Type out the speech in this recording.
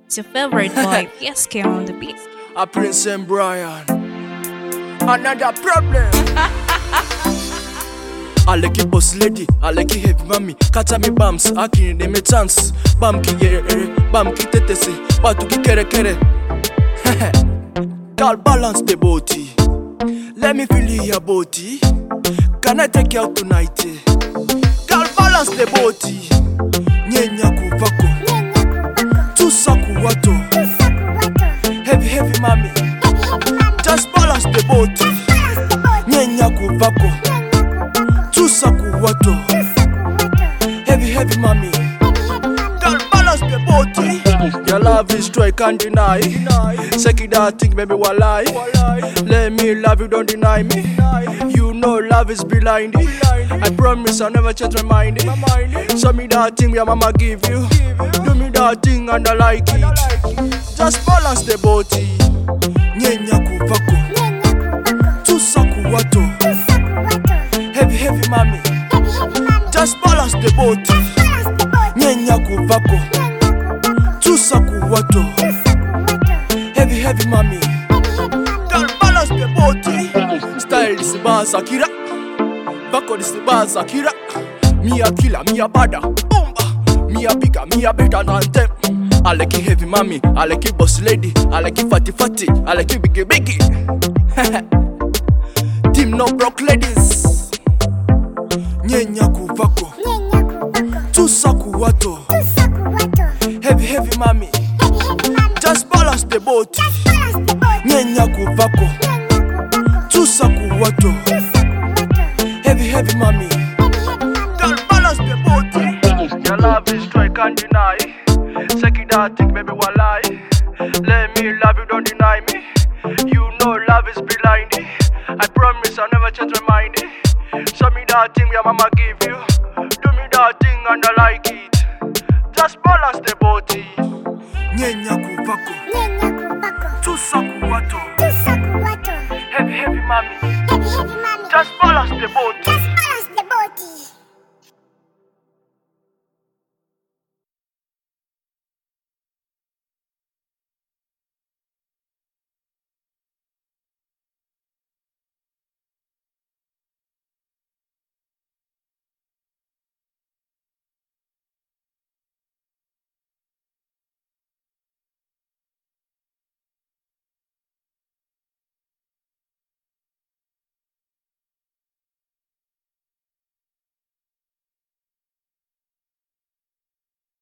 It's your favorite boy, PSK on the beat. A Prince and Brian. Another problem. I like it boss lady, I like it heavy mommy. Kata me bams, aki ne me chance. Bam ki yere, bam ki tetesi, batu ki kere kere. Girl, balance the body. Let me feel your body. Can I take you out tonight? Girl, balance the body. Nyenya kuvako, tusaku wato. Heavy mommy. Just balance the body. Nyenya kuvako, tusaku wato. Heavy mommy. Girl, balance the body. Your love is true, I can't deny. Seki that thing, baby, walai. Let me love you, don't deny me. You know love is blind. I promise I'll never change my mind. Show me that thing your mama give you. Do me that thing and I like it. Just balance the body. Nyenya kuvako, tusaku wato. Heavy mommy. Just balance the body. Nyenya kuvako, tusaku wato. Heavy mommy. Girl, balance the body. Style is bad Sakira. Bako is bad Sakira. Me a killer, me a bada. Me a bigger, me a better than them. I like it heavy mommy, I like it boss lady, I like it fatty, I like it biggie. Team no broke ladies. Nyenya kuvako, tusaku wato. Heavy mommy. Just balance the boat. Nyenya kuvako, tusaku wato. Heavy mommy. Girl, balance the boat. Your love is true, I can't deny. Seki that thing, baby, walai. Let me love you, don't deny me. You know love is blind. I promise I'll never change my mind. Show me that thing your mama give you. Do me that thing and I like it. Just balance the body. Nyenya kuvako, tusaku wato. Heavy mommy. Just balance the body.